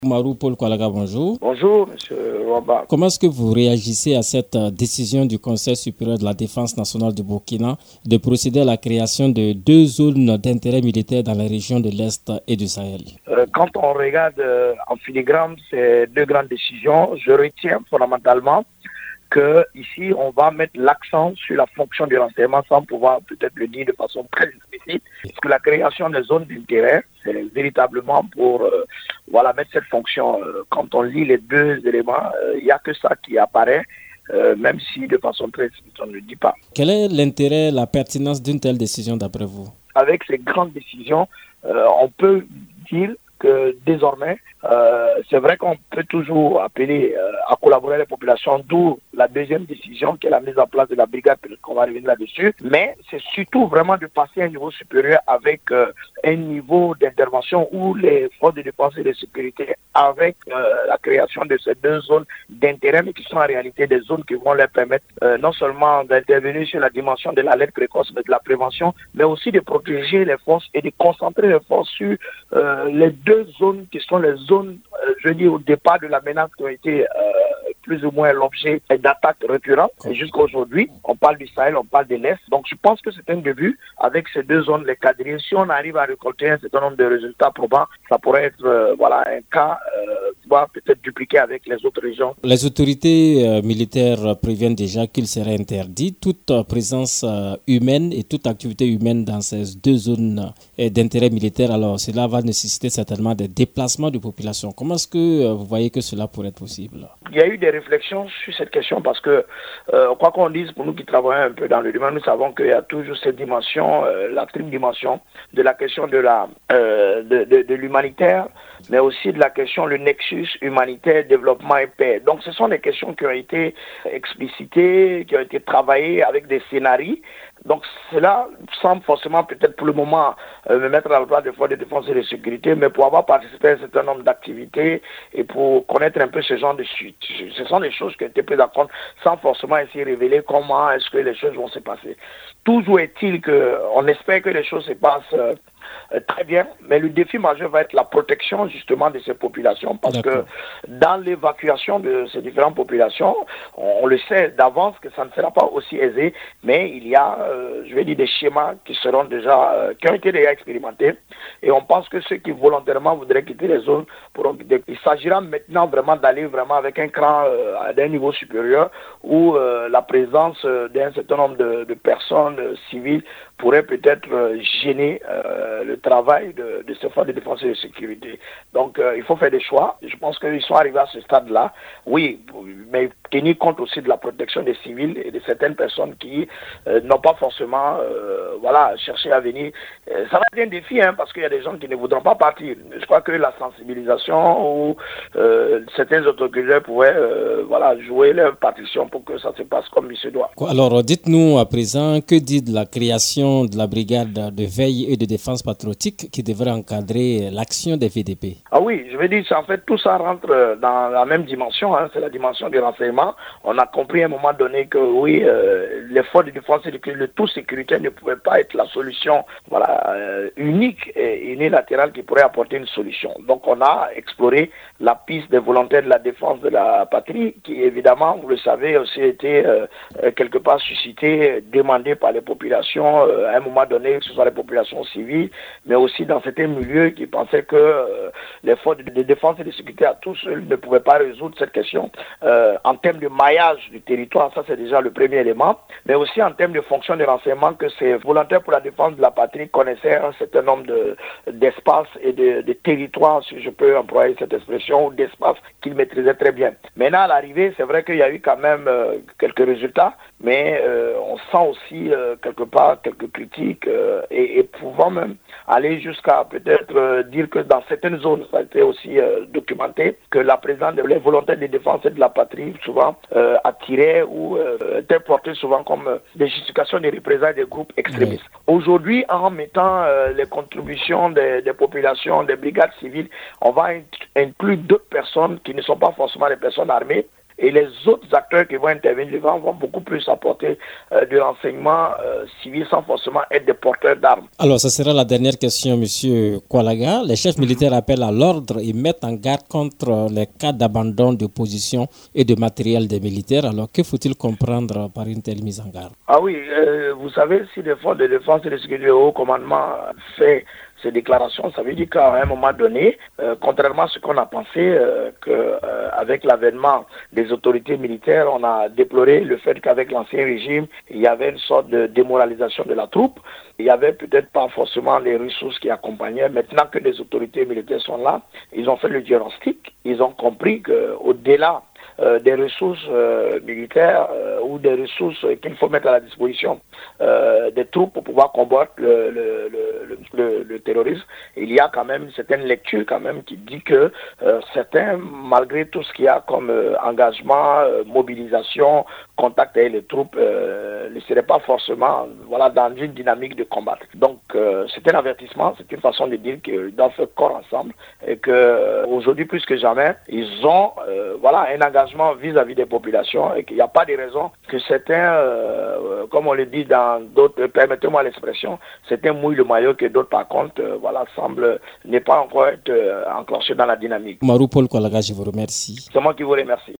Marou Paul Kwalaga, bonjour. Bonjour, monsieur Wamba. Comment est-ce que vous réagissez à cette décision du Conseil supérieur de la défense nationale du Burkina de procéder à la création de 2 zones d'intérêt militaire dans la région de l'Est et du Sahel? Quand on regarde en filigrane ces 2 grandes décisions, je retiens fondamentalement que ici on va mettre l'accent sur la fonction du renseignement sans pouvoir peut-être le dire de façon très explicite, parce que la création des zones d'intérêt, c'est véritablement pour mettre cette fonction. Quand on lit les 2 éléments, il n'y a que ça qui apparaît, même si de façon très explicite on ne le dit pas. Quel est l'intérêt, la pertinence d'une telle décision d'après vous? Avec ces grandes décisions, on peut dire que désormais, c'est vrai qu'on peut toujours appeler à collaborer les populations, d'où la 2e décision qui est la mise en place de la brigade, qu'on va revenir là-dessus, mais c'est surtout vraiment de passer à un niveau supérieur avec un niveau d'intervention où les forces de défense et de sécurité, avec la création de ces 2 zones d'intérêt, mais qui sont en réalité des zones qui vont leur permettre non seulement d'intervenir sur la dimension de l'alerte précoce, mais de la prévention, mais aussi de protéger les forces et de concentrer les forces sur les 2 zones qui sont les zones, au départ de la menace qui ont été plus ou moins l'objet d'attaques récurrentes. Et jusqu'à aujourd'hui, on parle du Sahel, on parle de l'Est. Donc je pense que c'est un début avec ces 2 zones, les quadrilles. Si on arrive à récolter un certain nombre de résultats probants, ça pourrait être un cas peut-être dupliqué avec les autres régions. Les autorités militaires préviennent déjà qu'il serait interdit toute présence humaine et toute activité humaine dans ces 2 zones d'intérêt militaire. Alors cela va nécessiter certainement des déplacements de population. Comment est-ce que vous voyez que cela pourrait être possible? Il y a eu des réflexions sur cette question parce que, quoi qu'on dise, pour nous qui travaillons un peu dans le domaine, nous savons qu'il y a toujours cette dimension, la triple dimension de la question de l'humanitaire, mais aussi de la question, le nexus humanitaire, développement et paix. Donc ce sont des questions qui ont été explicitées, qui ont été travaillées avec des scénarios. Donc cela semble forcément peut-être pour le moment me mettre à la place des forces de défense et de sécurité, mais pour avoir participé à un certain nombre d'activités et pour connaître un peu ce genre de suite, ce sont des choses qui ont été prises en compte sans forcément essayer de révéler comment est-ce que les choses vont se passer. Toujours est-il qu'on espère que les choses se passent très bien, mais le défi majeur va être la protection justement de ces populations parce que dans l'évacuation de ces différentes populations, on le sait d'avance que ça ne sera pas aussi aisé, mais il y a, des schémas qui seront déjà, qui ont été déjà expérimentés et on pense que ceux qui volontairement voudraient quitter les zones pourront quitter. Il s'agira maintenant vraiment d'aller vraiment avec un cran d'un niveau supérieur où la présence d'un certain nombre de personnes civiles pourrait peut-être gêner le travail de ces forces de défense et de sécurité. Donc, il faut faire des choix. Je pense qu'ils sont arrivés à ce stade-là. Oui, mais tenir compte aussi de la protection des civils et de certaines personnes qui n'ont pas forcément cherché à venir. Ça va être un défi, parce qu'il y a des gens qui ne voudront pas partir. Je crois que la sensibilisation ou certains autorités pourraient jouer leur partition pour que ça se passe comme il se doit. Alors, dites-nous à présent, que dit de la création de la brigade de veille et de défense patriotique qui devrait encadrer l'action des VDP? Ah oui, je veux dire, en fait, tout ça rentre dans la même dimension, c'est la dimension du renseignement. On a compris à un moment donné que oui, les forces de défense et le tout sécuritaire ne pouvait pas être la solution unique et unilatérale qui pourrait apporter une solution. Donc on a exploré la piste des volontaires de la défense de la patrie qui évidemment, vous le savez, aussi été quelque part suscité, demandé par les populations à un moment donné, que ce soit les populations civiles, mais aussi dans certains milieux qui pensaient que les forces de défense et de sécurité à tous ne pouvaient pas résoudre cette question. En termes de maillage du territoire, ça c'est déjà le premier élément, mais aussi en termes de fonction de renseignement, que ces volontaires pour la défense de la patrie connaissaient un certain nombre d'espaces et de territoires, si je peux employer cette expression, ou d'espaces qu'ils maîtrisaient très bien. Maintenant, à l'arrivée, c'est vrai qu'il y a eu quand même quelques résultats, mais on sent aussi quelque part quelques critiques et pouvant même aller jusqu'à peut-être dire que dans certaines zones, ça a été aussi documenté, que la présence des volontaires de défense et de la patrie souvent attiraient ou étaient portés souvent comme des justifications des représailles des groupes extrémistes. Oui. Aujourd'hui, en mettant les contributions des populations, des brigades civiles, on va inclure d'autres personnes qui ne sont pas forcément des personnes armées, et les autres acteurs qui vont intervenir devant vont beaucoup plus apporter de renseignements civils sans forcément être des porteurs d'armes. Alors, ce sera la dernière question, M. Kwalaga. Les chefs militaires appellent à l'ordre et mettent en garde contre les cas d'abandon de position et de matériel des militaires. Alors, que faut-il comprendre par une telle mise en garde? Ah oui, vous savez, si les forces de défense et de sécurité du haut commandement fait ces déclarations, ça veut dire qu'à un moment donné, contrairement à ce qu'on a pensé, qu'avec l'avènement des autorités militaires, on a déploré le fait qu'avec l'ancien régime, il y avait une sorte de démoralisation de la troupe. Il n'y avait peut-être pas forcément les ressources qui accompagnaient. Maintenant que les autorités militaires sont là, ils ont fait le diagnostic. Ils ont compris qu'au-delà des ressources militaires ou des ressources qu'il faut mettre à la disposition des troupes pour pouvoir combattre le terrorisme, il y a quand même certaines lectures quand même qui dit que certains, malgré tout ce qu'il y a comme engagement, mobilisation, contact avec les troupes, ne seraient pas forcément dans une dynamique de combat. Donc c'est un avertissement, c'est une façon de dire qu'ils doivent faire corps ensemble et qu'aujourd'hui plus que jamais, ils ont un engagement vis-à-vis des populations et qu'il n'y a pas de raison que certains, comme on le dit dans d'autres, permettez-moi l'expression, certains mouillent le maillot que d'autres par contre, semblent ne pas encore être enclenchés dans la dynamique. Marou Paul Kwalaga, je vous remercie. C'est moi qui vous remercie.